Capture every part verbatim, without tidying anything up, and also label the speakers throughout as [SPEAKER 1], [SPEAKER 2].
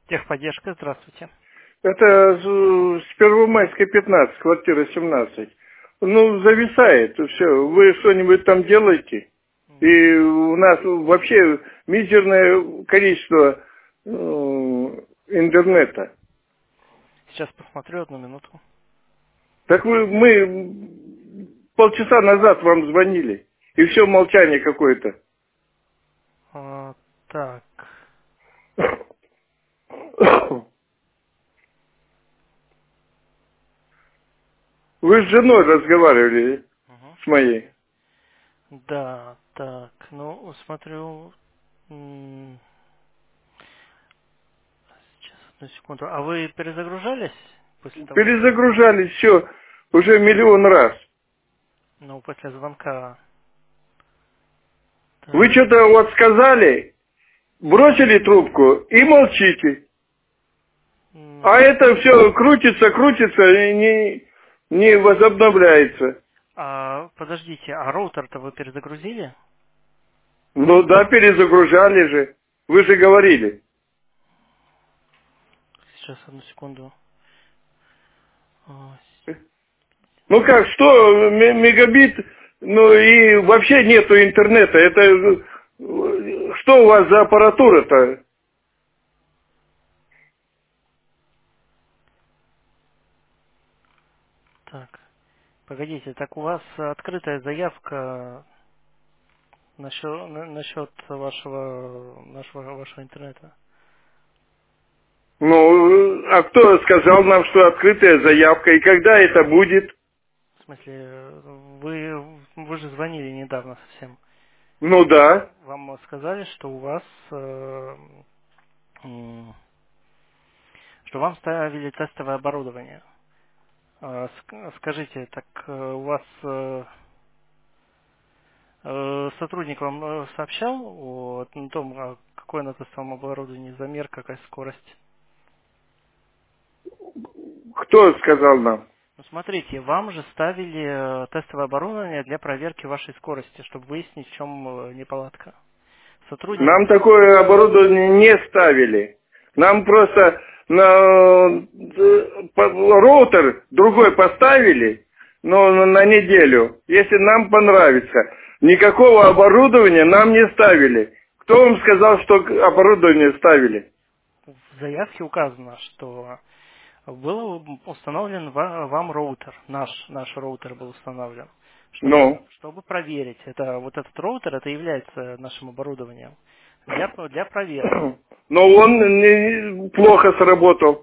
[SPEAKER 1] Техподдержка, здравствуйте.
[SPEAKER 2] Это с с Первомайской пятнадцать, квартира семнадцать. Ну, зависает, все. Вы что-нибудь там делаете? И у нас вообще мизерное количество э, интернета.
[SPEAKER 1] Сейчас посмотрю одну минуту.
[SPEAKER 2] Так вы, мы полчаса назад вам звонили, и все молчание какое-то.
[SPEAKER 1] А, так.
[SPEAKER 2] Вы с женой разговаривали,
[SPEAKER 1] Угу.
[SPEAKER 2] с моей.
[SPEAKER 1] Да, так. Ну, смотрю. м, Сейчас, одну секунду. А вы перезагружались после того, как...
[SPEAKER 2] Перезагружали все уже миллион раз.
[SPEAKER 1] Ну, после звонка.
[SPEAKER 2] Вы
[SPEAKER 1] Так.
[SPEAKER 2] что-то вот сказали, бросили трубку и молчите.
[SPEAKER 1] м,
[SPEAKER 2] А это все крутится, крутится и не, не возобновляется.
[SPEAKER 1] А, подождите, а роутер-то вы перезагрузили?
[SPEAKER 2] Ну да, перезагружали же. Вы же говорили.
[SPEAKER 1] Сейчас, одну секунду. А,
[SPEAKER 2] Ну как, что, м- мегабит, ну и вообще нету интернета. Это э, что у вас за аппаратура-то?
[SPEAKER 1] Так. Погодите, так у вас открытая заявка насчет, насчет вашего, нашего, вашего интернета?
[SPEAKER 2] Ну, а кто сказал нам, что открытая заявка, и когда это будет?
[SPEAKER 1] В смысле, вы, вы же звонили недавно совсем.
[SPEAKER 2] Ну да.
[SPEAKER 1] Вам сказали, что у вас, э, м, что вам ставили тестовое оборудование. А, ск- Скажите, так э, у вас э, э, сотрудник вам э, сообщал о том, а какое на тестовом оборудовании замер, какая скорость?
[SPEAKER 2] Кто сказал нам?
[SPEAKER 1] Ну, смотрите, вам же ставили э, тестовое оборудование для проверки вашей скорости, чтобы выяснить, в чем э, неполадка. Сотрудник...
[SPEAKER 2] Нам такое оборудование не ставили. Нам просто на э, по- роутер другой поставили, но на на неделю, если нам понравится. Никакого оборудования нам не ставили. Кто вам сказал, что к- оборудование ставили?
[SPEAKER 1] В заявке указано, что был установлен ва- вам роутер, наш, наш роутер был установлен, чтобы,
[SPEAKER 2] Ну.
[SPEAKER 1] чтобы проверить. Это, вот этот роутер, это является нашим оборудованием для, для проверки.
[SPEAKER 2] Но он не- плохо сработал.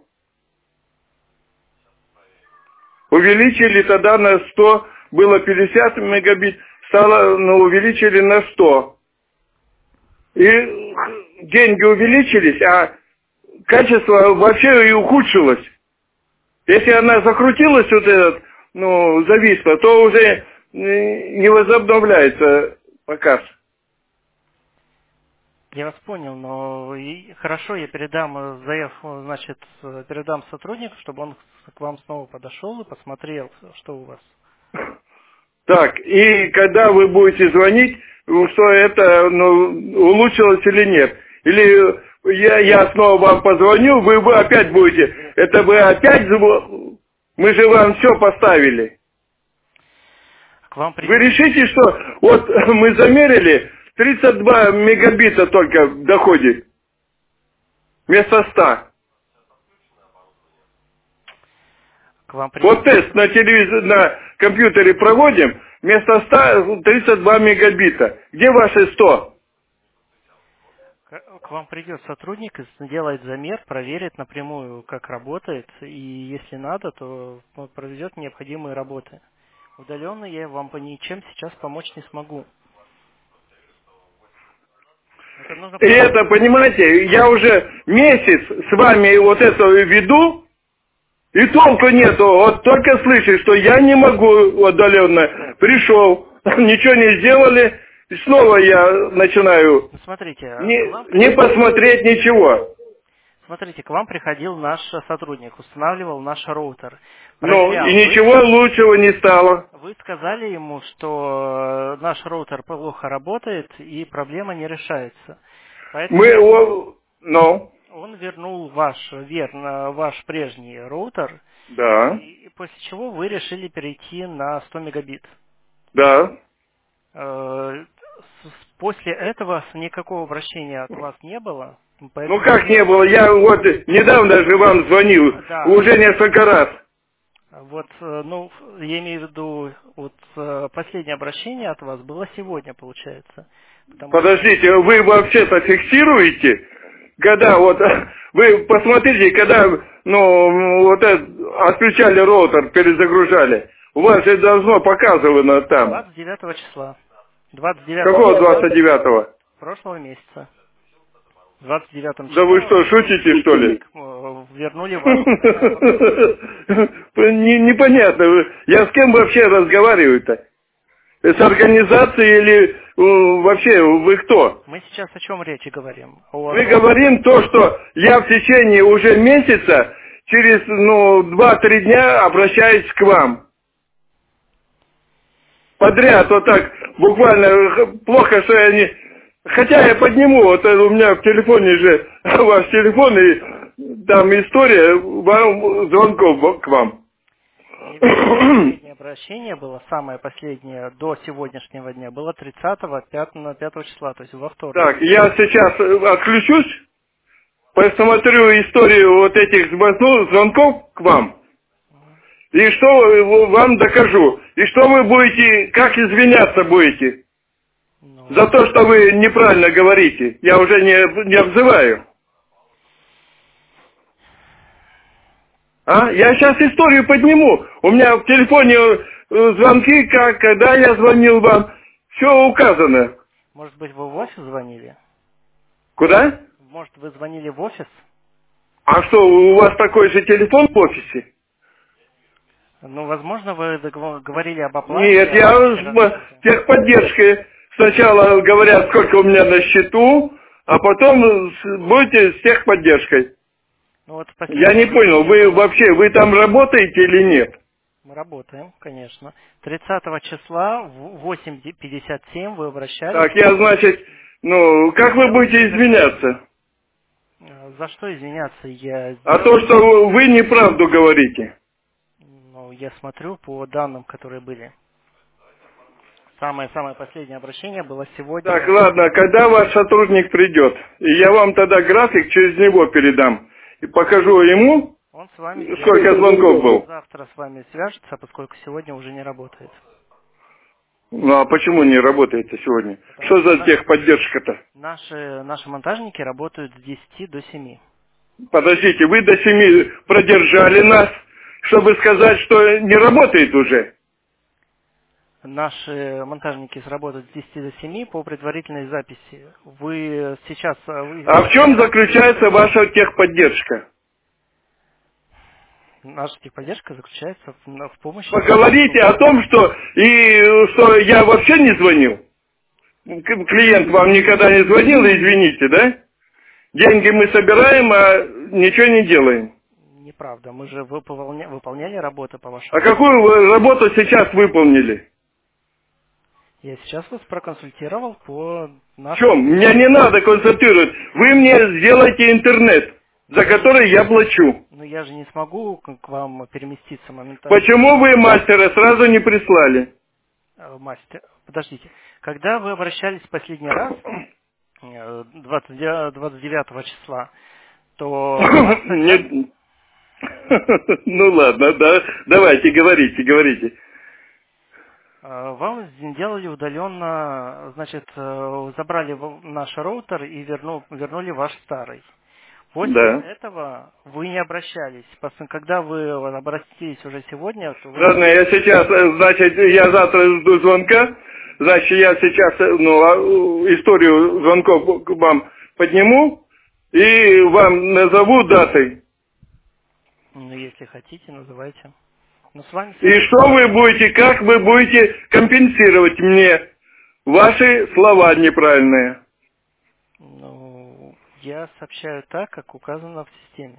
[SPEAKER 2] Увеличили тогда на сто, было пятьдесят мегабит, стало, ну, увеличили на сто. И деньги увеличились, а качество вообще и ухудшилось. Если она закрутилась, вот этот, ну, зависла, то уже э, не возобновляется показ.
[SPEAKER 1] Я вас понял, но и- хорошо, я передам э, заявку, значит, э, передам сотруднику, чтобы он к вам снова подошел и посмотрел, что у вас.
[SPEAKER 2] Так, и когда вы будете звонить, ну, что это, ну, улучшилось или нет? Или я, я снова вам позвоню, вы, вы опять будете, это вы опять, зв- мы же вам все поставили.
[SPEAKER 1] К вам
[SPEAKER 2] Вы
[SPEAKER 1] придет...
[SPEAKER 2] решите, что вот мы замерили, тридцать два мегабита только доходит, вместо ста.
[SPEAKER 1] К вам придет...
[SPEAKER 2] Вот тест на телевизор, на компьютере проводим, вместо ста тридцать два мегабита. Где ваши сто?
[SPEAKER 1] К к вам придет сотрудник, и сделает замер, проверит напрямую, как работает, и если надо, то он проведет необходимые работы. Удаленно я вам по ничем сейчас помочь не смогу. Это нужно
[SPEAKER 2] И
[SPEAKER 1] просто...
[SPEAKER 2] это, понимаете, я уже месяц с вами вот это веду, и толку нету. Вот только слышишь, что я не могу удаленно. Пришел, ничего не сделали, и снова я начинаю
[SPEAKER 1] Ну, смотрите,
[SPEAKER 2] не,
[SPEAKER 1] к вам
[SPEAKER 2] не
[SPEAKER 1] приходил...
[SPEAKER 2] посмотреть ничего.
[SPEAKER 1] Смотрите, к вам приходил наш сотрудник, устанавливал наш роутер,
[SPEAKER 2] Ну, и
[SPEAKER 1] проверял. Вы,
[SPEAKER 2] ничего лучшего не стало.
[SPEAKER 1] вы сказали ему, что э, наш роутер плохо работает и проблема не решается.
[SPEAKER 2] Мы,
[SPEAKER 1] Поэтому
[SPEAKER 2] о, ну,
[SPEAKER 1] он вернул ваш, верно, ваш прежний роутер,
[SPEAKER 2] Да.
[SPEAKER 1] и после чего вы решили перейти на сто мегабит.
[SPEAKER 2] Да.
[SPEAKER 1] Э, с- с- После этого никакого обращения от вас не было,
[SPEAKER 2] Ну
[SPEAKER 1] поэтому...
[SPEAKER 2] как не было? Я вот недавно же вам звонил,
[SPEAKER 1] Да,
[SPEAKER 2] уже несколько раз.
[SPEAKER 1] вот, э, ну, я имею в виду, вот э, последнее обращение от вас было сегодня, получается. Потому что...
[SPEAKER 2] Подождите, вы вообще-то фиксируете? Когда вот, вы посмотрите, когда, ну, вот это, отключали роутер, перезагружали, у вас же должно показывано там.
[SPEAKER 1] двадцать девятого числа. двадцать девятого
[SPEAKER 2] Какого
[SPEAKER 1] числа
[SPEAKER 2] двадцать девятого?
[SPEAKER 1] прошлого месяца. двадцать девятом
[SPEAKER 2] Да вы что,
[SPEAKER 1] числе
[SPEAKER 2] шутите, что ли?
[SPEAKER 1] э, вернули ваш...
[SPEAKER 2] Не- Непонятно, вы- я с кем вообще разговариваю-то? С организацией или э, вообще вы кто?
[SPEAKER 1] Мы сейчас о чем речи говорим? О
[SPEAKER 2] Мы
[SPEAKER 1] том...
[SPEAKER 2] говорим то, что я в течение уже месяца, через ну два-три дня обращаюсь к вам. Подряд вот так, буквально, х- плохо, что я не... Хотя я подниму, вот э, у меня в телефоне же ваш телефон, и там история вам, звонков к вам.
[SPEAKER 1] Не последнее обращение было, самое последнее до сегодняшнего дня, было тридцатого пятого числа, то есть во вторник.
[SPEAKER 2] Так, я сейчас э, отключусь, посмотрю историю вот этих звонков звонков к вам. И что э, вам докажу. И что вы будете, как извиняться будете
[SPEAKER 1] Ну,
[SPEAKER 2] за то, что вы неправильно говорите. Я уже не, не обзываю. А? Я сейчас историю подниму. У меня в телефоне э, звонки, как, когда я звонил вам. Все указано.
[SPEAKER 1] может быть, вы в офис звонили?
[SPEAKER 2] Куда?
[SPEAKER 1] Может, вы звонили в офис?
[SPEAKER 2] А что, у вас такой же телефон в офисе?
[SPEAKER 1] Ну, возможно, вы договор- говорили об оплате.
[SPEAKER 2] Нет,
[SPEAKER 1] о
[SPEAKER 2] я
[SPEAKER 1] расчете.
[SPEAKER 2] с техподдержкой. Сначала говорят, сколько у меня на счету, а потом с- будете с техподдержкой.
[SPEAKER 1] Ну, вот
[SPEAKER 2] Я
[SPEAKER 1] последнее
[SPEAKER 2] не понял,
[SPEAKER 1] обращение
[SPEAKER 2] вы
[SPEAKER 1] было.
[SPEAKER 2] вообще, вы там работаете или нет?
[SPEAKER 1] Мы работаем, конечно. тридцатого числа в восемь пятьдесят семь вы обращались.
[SPEAKER 2] Так, я, значит, ну, как вы
[SPEAKER 1] Сделали
[SPEAKER 2] будете извиняться?
[SPEAKER 1] Э, За что извиняться? Я
[SPEAKER 2] А
[SPEAKER 1] сделал,
[SPEAKER 2] то, что вы неправду говорите.
[SPEAKER 1] ну, я смотрю по данным, которые были. Самое-самое последнее обращение было
[SPEAKER 2] Так,
[SPEAKER 1] сегодня.
[SPEAKER 2] ладно, когда ваш сотрудник придет? И я вам тогда график через него передам. И покажу ему,
[SPEAKER 1] Он с вами
[SPEAKER 2] сколько
[SPEAKER 1] свяжется.
[SPEAKER 2] звонков был.
[SPEAKER 1] Завтра с вами свяжется, поскольку сегодня уже не работает.
[SPEAKER 2] Ну, а почему не работаете сегодня?
[SPEAKER 1] Потому
[SPEAKER 2] Что
[SPEAKER 1] что
[SPEAKER 2] за
[SPEAKER 1] на-
[SPEAKER 2] техподдержка-то?
[SPEAKER 1] наши, наши монтажники работают с десяти до семи.
[SPEAKER 2] Подождите, вы до семи продержали нас, чтобы сказать, что не работает уже.
[SPEAKER 1] Наши монтажники сработают с десяти до семи по предварительной записи. Вы сейчас... э, Вы
[SPEAKER 2] А в
[SPEAKER 1] извините,
[SPEAKER 2] чем заключается ваша техподдержка?
[SPEAKER 1] наша техподдержка заключается в, на- в помощи...
[SPEAKER 2] Вы говорите о том, что, и, что я вообще не звонил. К- Клиент вам никогда не звонил, извините, да? Деньги мы собираем, а ничего не делаем.
[SPEAKER 1] Неправда. Мы же выполня- выполняли работу по
[SPEAKER 2] А
[SPEAKER 1] вашему...
[SPEAKER 2] какую вы работу сейчас выполнили?
[SPEAKER 1] Я сейчас вас проконсультировал по
[SPEAKER 2] В
[SPEAKER 1] нашему...
[SPEAKER 2] чем? Меня не надо консультировать. Вы мне сделайте интернет, за который я плачу.
[SPEAKER 1] Но я же не смогу к к вам переместиться моментально.
[SPEAKER 2] Почему вы мастера сразу не прислали?
[SPEAKER 1] Э, Мастер, подождите. Когда вы обращались в последний раз, э, двадцать девятого числа, то вас тогда...
[SPEAKER 2] Нет. Ну ладно, да, давайте, говорите, говорите.
[SPEAKER 1] Э, Вам сделали удаленно, значит, э, забрали в- наш роутер и верну- вернули ваш старый. После
[SPEAKER 2] Да.
[SPEAKER 1] этого вы не обращались. Пос- Когда вы обратились уже сегодня, то вы...
[SPEAKER 2] Ладно, я сейчас, э, значит, я завтра жду звонка. Значит, я сейчас, э, ну, а, историю звонков к вам подниму и вам назову датой.
[SPEAKER 1] Ну, если хотите, называйте. Но с вами
[SPEAKER 2] И
[SPEAKER 1] свяжется...
[SPEAKER 2] что вы будете, как вы будете компенсировать мне ваши слова неправильные?
[SPEAKER 1] Ну, я сообщаю так, как указано в системе.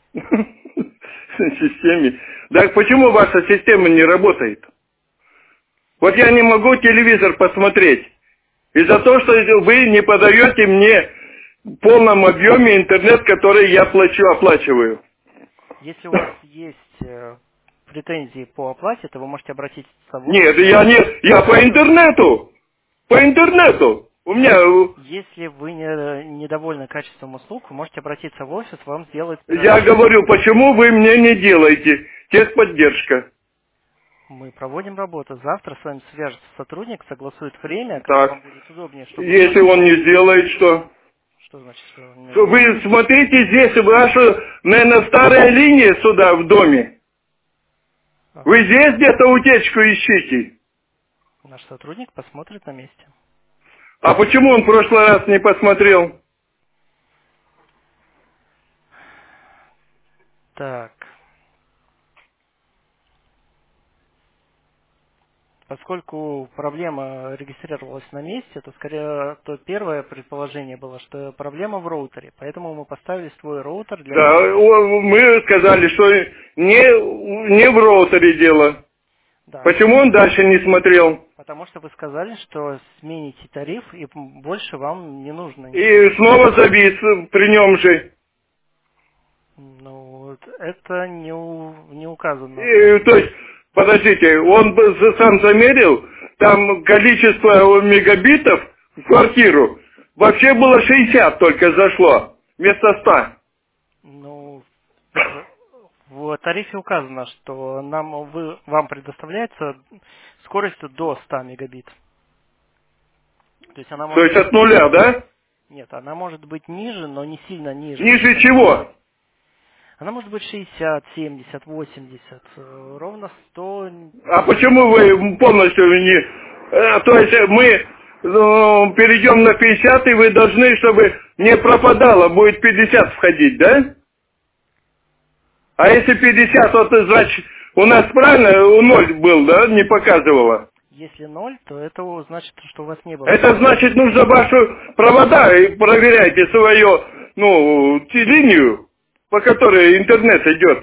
[SPEAKER 2] В системе. Так почему ваша система не работает? Вот я не могу телевизор посмотреть. Из-за того, что вы не подаете мне в полном объеме интернет, который я плачу, оплачиваю.
[SPEAKER 1] Если у вас есть э, претензии по оплате, то вы можете обратиться в
[SPEAKER 2] Нет,
[SPEAKER 1] офис.
[SPEAKER 2] я не, я по интернету, по интернету. У меня, э,
[SPEAKER 1] Если вы не- недовольны качеством услуг, вы можете обратиться в офис, вам сделают
[SPEAKER 2] я
[SPEAKER 1] проверку.
[SPEAKER 2] говорю, почему вы мне не делаете техподдержка?
[SPEAKER 1] Мы проводим работу. Завтра с вами свяжется сотрудник, согласует время, когда
[SPEAKER 2] Так,
[SPEAKER 1] вам будет удобнее, чтобы он
[SPEAKER 2] если он
[SPEAKER 1] подошел.
[SPEAKER 2] не сделает, что?
[SPEAKER 1] Что значит, что он не сделает?
[SPEAKER 2] Вы смотрите, здесь ваша, наверное, старая линия сюда, в доме. Вы
[SPEAKER 1] Ага.
[SPEAKER 2] здесь где-то утечку ищите.
[SPEAKER 1] Наш сотрудник посмотрит на месте.
[SPEAKER 2] А почему он в прошлый раз не посмотрел?
[SPEAKER 1] Так. Поскольку проблема регистрировалась на месте, то скорее то первое предположение было, что проблема в роутере. Поэтому мы поставили свой роутер для
[SPEAKER 2] Да,
[SPEAKER 1] того.
[SPEAKER 2] о, мы сказали, что не, не в роутере дело.
[SPEAKER 1] Да,
[SPEAKER 2] Почему он дальше не смотрел?
[SPEAKER 1] потому что вы сказали, что смените тариф и больше вам не нужно ничего.
[SPEAKER 2] И снова завис при нем же.
[SPEAKER 1] Ну, вот это не, у- не указано.
[SPEAKER 2] И, то есть, подождите, он бы за- сам замерил, там количество мегабитов в квартиру вообще было шестьдесят только зашло, вместо ста.
[SPEAKER 1] Ну, в, в тарифе указано, что нам вы, вам предоставляется скорость до ста мегабит. То есть она
[SPEAKER 2] То
[SPEAKER 1] может
[SPEAKER 2] есть
[SPEAKER 1] быть...
[SPEAKER 2] от нуля, да?
[SPEAKER 1] Нет, она может быть ниже, но не сильно ниже.
[SPEAKER 2] Ниже чего?
[SPEAKER 1] Она может быть шестьдесят, семьдесят, восемьдесят, э, ровно сто.
[SPEAKER 2] А почему вы полностью не... э, то есть мы ну, перейдем на пятьдесят, и вы должны, чтобы не пропадало, будет пятьдесят входить, да? А если пятьдесят, вот значит, у нас правильно у ноль был, да, не показывало?
[SPEAKER 1] Если ноль, то это у- значит, что у вас не было.
[SPEAKER 2] Это значит, нужно вашу провода и проверяйте свою, ну, те- линию, по которой интернет идет.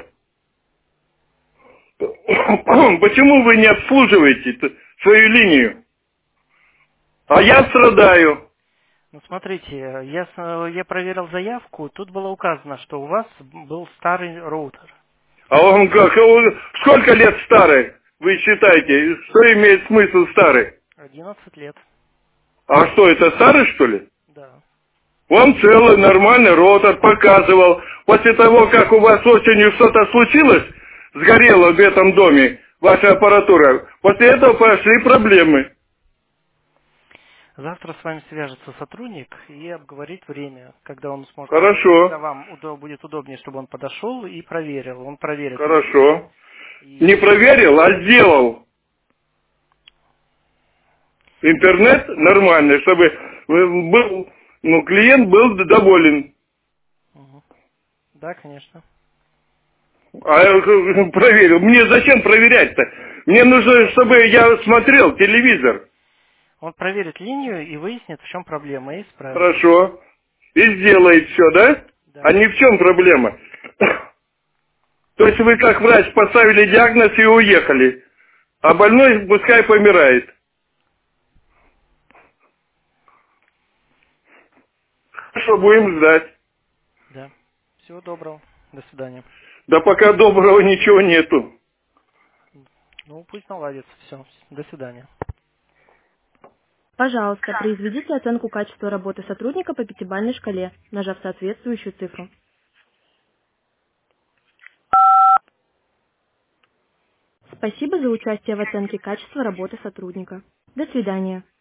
[SPEAKER 2] Почему вы не обслуживаете т- свою линию? А я страдаю.
[SPEAKER 1] Ну, смотрите, я, с- я проверил заявку, тут было указано, что у вас был старый роутер.
[SPEAKER 2] А он как, а он сколько лет старый? Вы считаете, что имеет смысл старый?
[SPEAKER 1] одиннадцать лет.
[SPEAKER 2] А что, это старый, что ли?
[SPEAKER 1] Да.
[SPEAKER 2] Он целый, нормальный ротор показывал. После того, как у вас осенью что-то случилось, сгорело в этом доме, ваша аппаратура, после этого пошли проблемы.
[SPEAKER 1] Завтра с вами свяжется сотрудник и обговорит время, когда он сможет, когда
[SPEAKER 2] Хорошо,
[SPEAKER 1] вам удо- будет удобнее, чтобы он подошел и проверил. Он проверит линию.
[SPEAKER 2] хорошо. Не
[SPEAKER 1] И
[SPEAKER 2] проверил, а сделал. Интернет нормальный, чтобы э, был, ну, клиент был доволен.
[SPEAKER 1] Мгм. Да, конечно.
[SPEAKER 2] А я э, проверил. Мне зачем проверять-то? Мне нужно, чтобы я смотрел телевизор.
[SPEAKER 1] Он проверит линию и выяснит, в чем проблема, и исправит.
[SPEAKER 2] Хорошо. И сделает все, да? А
[SPEAKER 1] Да.
[SPEAKER 2] ни в чем проблема. То есть вы как врач поставили диагноз и уехали. А больной пускай помирает. Хорошо, будем ждать.
[SPEAKER 1] Да. Всего доброго. До свидания.
[SPEAKER 2] Да пока доброго ничего нету.
[SPEAKER 1] Ну, пусть наладится. Все. До свидания.
[SPEAKER 3] Пожалуйста, произведите оценку качества работы сотрудника по пятибалльной шкале, нажав соответствующую цифру. Спасибо за участие в оценке качества работы сотрудника. До свидания.